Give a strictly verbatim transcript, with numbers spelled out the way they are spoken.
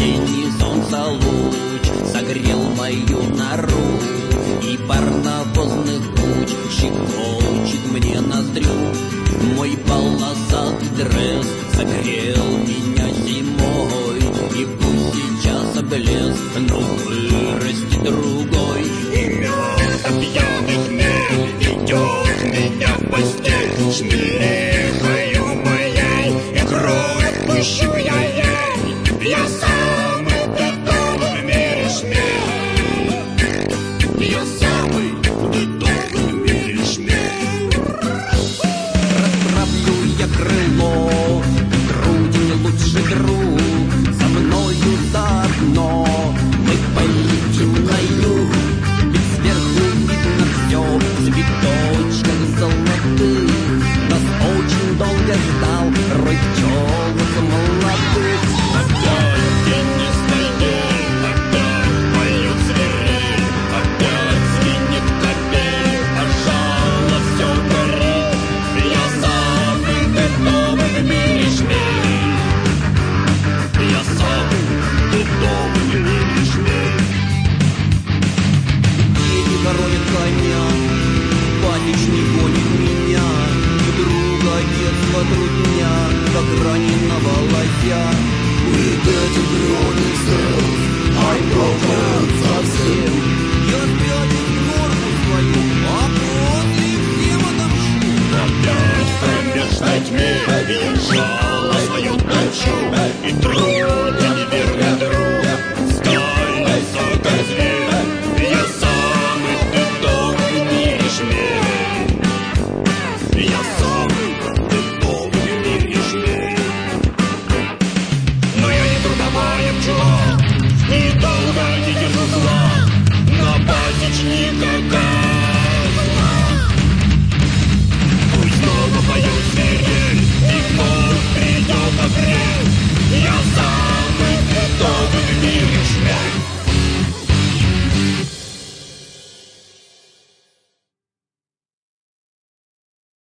Осенний солнца луч согрел мою нору, и паровозных туч щекочет мне ноздрю. Мой полосатый дресс согрел меня зимой, и пусть сейчас облез, но вырастет другой. И вместо пьяных мель ведет меня в постель, шмелихою моей, и кровь пущу я ей. Я самый готовый в мире шмель, я самый готовый в мире шмель. Расправлю я крыло, груди не лучший друг, со мною заодно мы полетим на юг. Ведь сверху видно все в цветочках золотых. Нас очень долго ждал рой пчелок молодых. Опять день не стоит, опять поют зверей, опять звенит капель, пожалуй, все горит. Я самый готовый в мире шмель, я самый готовый в мире шмель. Дети коровят коня, пасечник гонит меня, друга детства трудня, как раненого лося. We getting running cells, I broken совсем. Я спрячусь в норку свою, а после всем отомщу. Опять в кромешной тьме